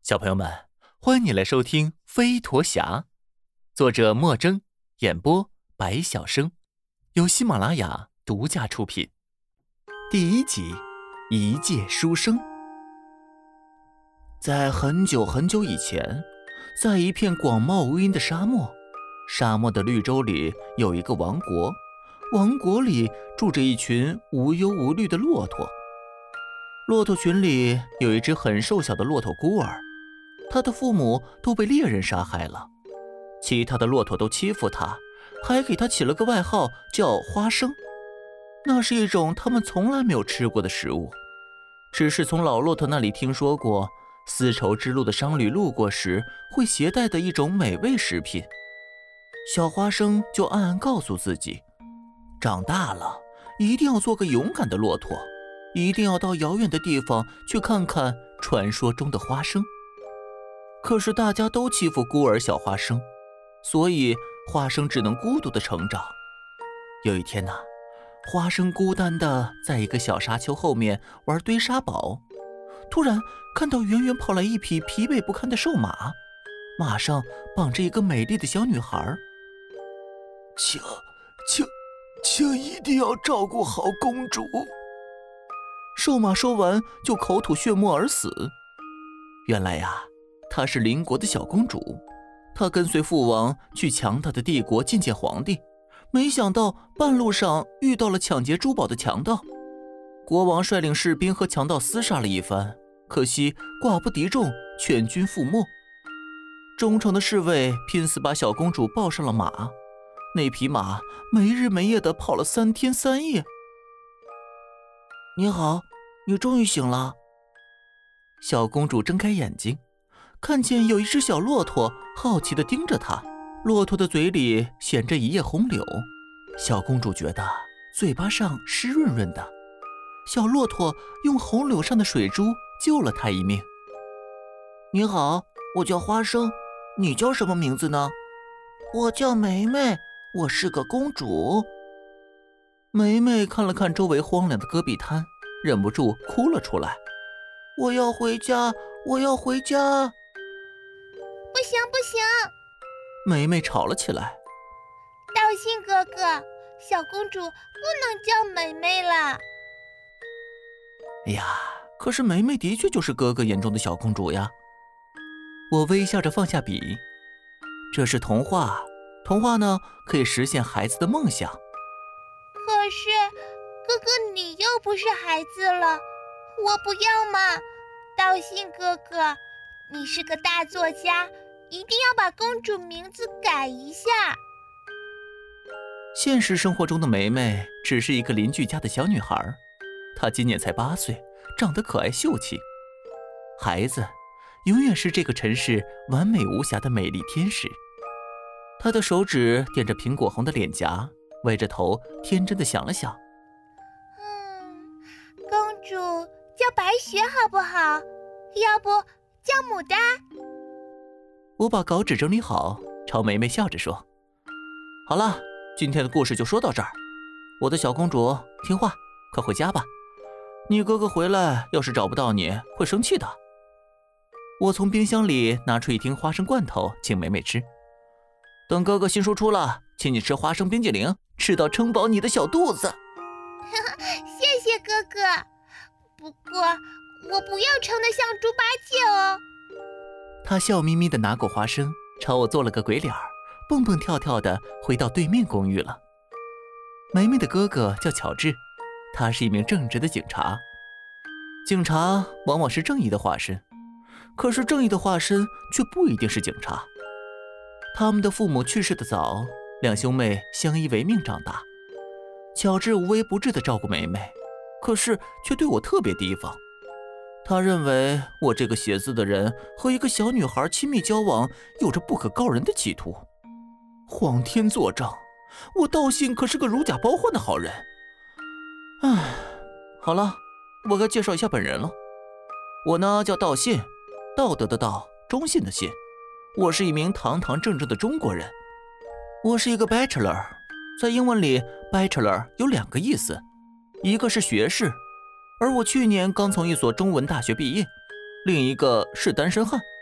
小朋友们，欢迎你来收听《飞陀侠》，作者莫真，演播白晓生，由喜马拉雅独家出品。第1集，一介书生。在很久很久以前，在一片广袤无垠的沙漠，沙漠的绿洲里有一个王国，王国里住着一群无忧无虑的骆驼。骆驼群里有一只很瘦小的骆驼孤儿，他的父母都被猎人杀害了，其他的骆驼都欺负他，还给他起了个外号叫花生。那是一种他们从来没有吃过的食物，只是从老骆驼那里听说过，丝绸之路的商旅路过时会携带的一种美味食品。小花生就暗暗告诉自己，长大了一定要做个勇敢的骆驼，一定要到遥远的地方去看看传说中的花生。可是大家都欺负孤儿小花生，所以花生只能孤独地成长。有一天花生孤单地在一个小沙丘后面玩堆沙堡，突然看到远远跑来一匹疲惫不堪的瘦马，马上绑着一个美丽的小女孩。 请一定要照顾好公主。 瘦马说完就口吐血沫而死。原来她是邻国的小公主，她跟随父王去强大的帝国觐见皇帝，没想到半路上遇到了抢劫珠宝的强盗。国王率领士兵和强盗厮杀了一番，可惜寡不敌众，全军覆没。忠诚的侍卫拼死把小公主抱上了马，那匹马没日没夜地跑了3天3夜。你好，你终于醒了。小公主睁开眼睛，看见有一只小骆驼好奇地盯着她，骆驼的嘴里衔着一叶红柳，小公主觉得嘴巴上湿润润的。小骆驼用红柳上的水珠救了她一命。你好，我叫花生，你叫什么名字呢？ 我叫梅梅，我是个公主。 梅梅看了看周围荒凉的戈壁滩，忍不住哭了出来。 我要回家，我要回家。 不行不行！ 梅梅吵了起来。 道信哥哥，小公主不能叫梅梅了。 哎呀，可是梅梅的确就是哥哥眼中的小公主呀。我微笑着放下笔，这是童话，童话呢可以实现孩子的梦想。 可是哥哥你又不是孩子了，我不要嘛。道信哥哥，你是个大作家，一定要把公主名字改一下。 现实生活中的梅梅只是一个邻居家的小女孩，她今年才8岁，长得可爱秀气。孩子永远是这个城市完美无瑕的美丽天使。她的手指点着苹果红的脸颊，歪着头天真的想了想。 公主叫白雪好不好？要不叫牡丹？ 我把稿纸整理好，朝梅梅笑着说，好了，今天的故事就说到这儿。我的小公主听话，快回家吧。你哥哥回来要是找不到你会生气的。我从冰箱里拿出一听花生罐头请梅梅吃，等哥哥新书出了，请你吃花生冰激凌，吃到撑饱你的小肚子。 谢谢哥哥，不过我不要撑得像猪八戒哦。 他笑眯眯地拿过花生，朝我做了个鬼脸，蹦蹦跳跳地回到对面公寓了。梅梅的哥哥叫乔治，他是一名正直的警察。警察往往是正义的化身，可是正义的化身却不一定是警察。他们的父母去世得早，两兄妹相依为命长大。乔治无微不至地照顾梅梅，可是却对我特别提防。他认为我这个写字的人和一个小女孩亲密交往，有着不可告人的企图。皇天作证，我道信可是个如假包换的好人。唉，好了，我该介绍一下本人了。我呢叫道信，道德的道，忠信的信。我是一名堂堂正正的中国人。我是一个 bachelor， 在英文里 bachelor 有2个意思，一个是学士，而我去年刚从一所中文大学毕业，另一个是单身汉。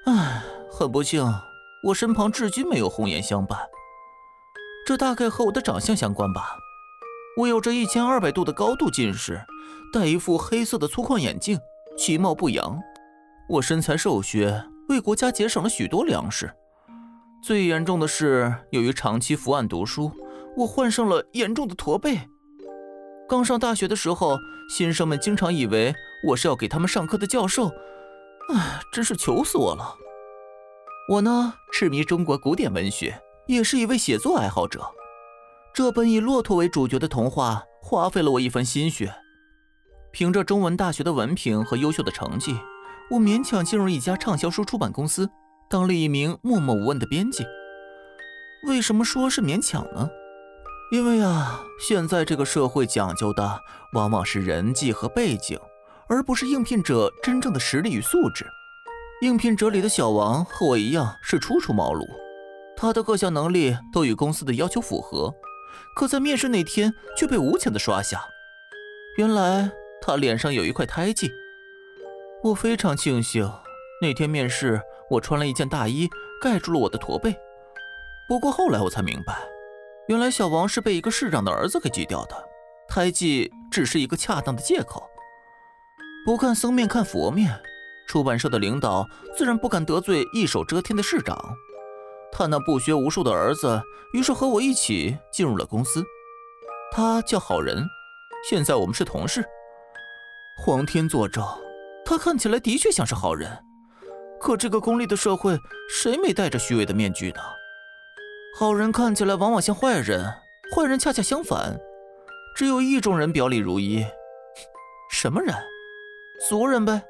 唉，很不幸，我身旁至今没有红颜相伴。这大概和我的长相相关吧。我有着1200度的高度近视，戴一副黑色的粗框眼镜，其貌不扬。我身材瘦削，为国家节省了许多粮食。最严重的是，由于长期伏案读书，我患上了严重的驼背。刚上大学的时候，新生们经常以为我是要给他们上课的教授，真是求死我了。我呢，痴迷中国古典文学，也是一位写作爱好者。这本以骆驼为主角的童话，花费了我一番心血。凭着中文大学的文凭和优秀的成绩，我勉强进入一家畅销书出版公司，当了一名默默无闻的编辑。为什么说是勉强呢？因为现在这个社会讲究的往往是人际和背景，而不是应聘者真正的实力与素质。应聘者里的小王和我一样是初出茅庐，他的各项能力都与公司的要求符合，可在面试那天却被无情的刷下。原来他脸上有一块胎记。我非常庆幸那天面试我穿了一件大衣盖住了我的驼背。不过后来我才明白，原来小王是被一个市长的儿子给挤掉的，胎记只是一个恰当的借口。不看僧面看佛面，出版社的领导自然不敢得罪一手遮天的市长。他那不学无术的儿子于是和我一起进入了公司，他叫好人，现在我们是同事。皇天作证，他看起来的确像是好人，可这个功利的社会，谁没戴着虚伪的面具呢？好人看起来往往像坏人，坏人恰恰相反。只有一种人表里如一，什么人？俗人呗。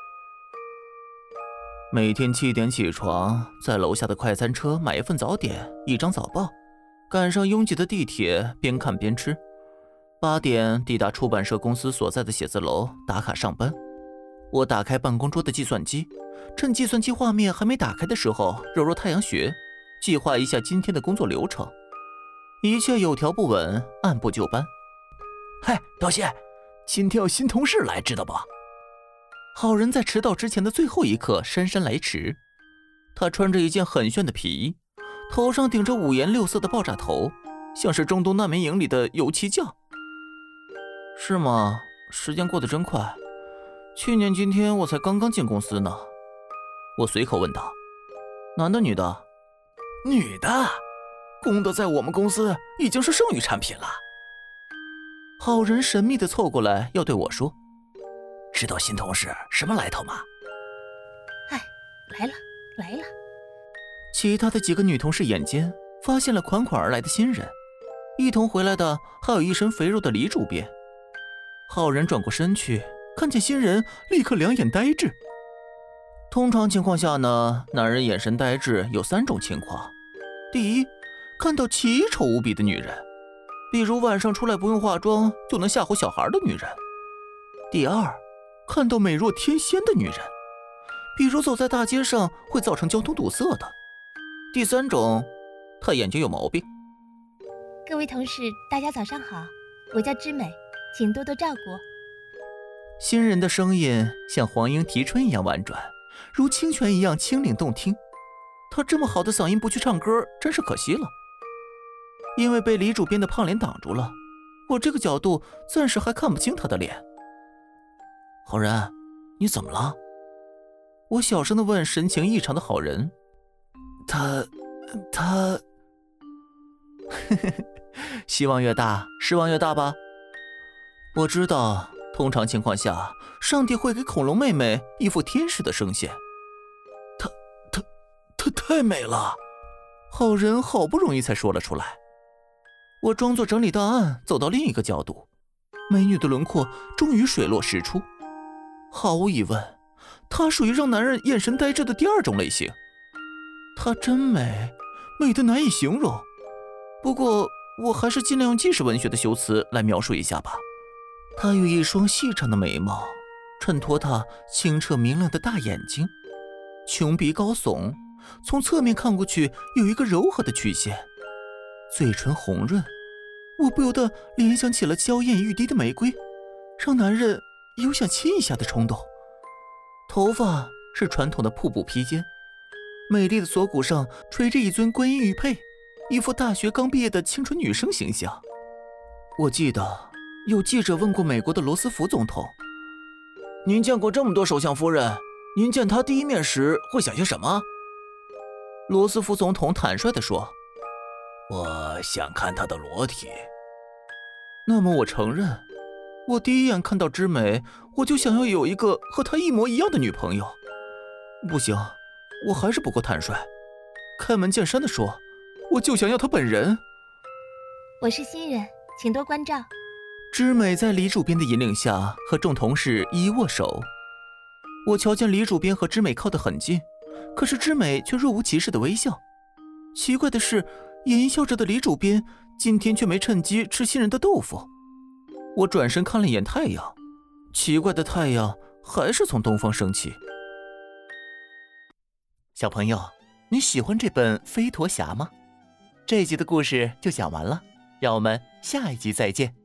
每天7点起床，在楼下的快餐车买一份早点，一张早报，赶上拥挤的地铁，边看边吃。8点抵达出版社公司所在的写字楼，打卡上班。我打开办公桌的计算机，趁计算机画面还没打开的时候，揉揉太阳穴，计划一下今天的工作流程。一切有条不紊，按部就班。 嗨，多谢，今天有新同事来，知道不？ 好人在迟到之前的最后一刻姗姗来迟。他穿着一件很炫的皮衣，头上顶着5颜6色的爆炸头，像是中东难民营里的油漆匠。是吗？时间过得真快，去年今天我才刚刚进公司呢。我随口问道。男的女的？ 女的，功德在我们公司已经是剩余产品了。 好人神秘地凑过来要对我说， 知道新同事什么来头吗？ 哎，来了。 其他的几个女同事眼尖，发现了款款而来的新人，一同回来的还有一身肥肉的李主编。好人转过身去，看见新人，立刻两眼呆滞。通常情况下呢，男人眼神呆滞有3种情况。第一，看到奇丑无比的女人，比如晚上出来不用化妆就能吓唬小孩的女人。第二，看到美若天仙的女人，比如走在大街上会造成交通堵塞的。第3种，她眼睛有毛病。 各位同事，大家早上好，我叫知美，请多多照顾。 新人的声音像黄莺啼春一样婉转，如清泉一样清灵动听。他这么好的嗓音不去唱歌，真是可惜了。因为被李主编的胖脸挡住了，我这个角度暂时还看不清他的脸。好人，你怎么了？我小声地问神情异常的好人。 他希望越大，失望越大吧。我知道，通常情况下，上帝会给恐龙妹妹一副天使的声线。 她太美了。 好人好不容易才说了出来。我装作整理档案，走到另一个角度，美女的轮廓终于水落石出。毫无疑问，她属于让男人眼神呆滞的第2种类型。她真美，美得难以形容。不过我还是尽量用纪实文学的修辞来描述一下吧。她有一双细长的眉毛，衬托她清澈明亮的大眼睛，琼鼻高耸，从侧面看过去有一个柔和的曲线，嘴唇红润，我不由得联想起了娇艳欲滴的玫瑰，让男人有想亲一下的冲动。头发是传统的瀑布披肩， 美丽的锁骨上垂着一尊观音玉佩，一副大学刚毕业的清纯女生形象。我记得有记者问过美国的罗斯福总统：“ 您见过这么多首相夫人，您见她第一面时会想些什么？” 罗斯福总统坦率地说：“ 我想看她的裸体。” 那么我承认，我第一眼看到知美，我就想要有一个和她一模一样的女朋友。不行，我还是不够坦率。开门见山地说，我就想要她本人。 我是新人，请多关照。 知美在李主编的引领下和众同事一一握手。我瞧见李主编和知美靠得很近，可是知美却若无其事的微笑。奇怪的是，淫笑着的李主编今天却没趁机吃新人的豆腐。我转身看了一眼太阳，奇怪的太阳还是从东方升起。小朋友，你喜欢这本《飞陀侠》吗？这一集的故事就讲完了，让我们下一集再见。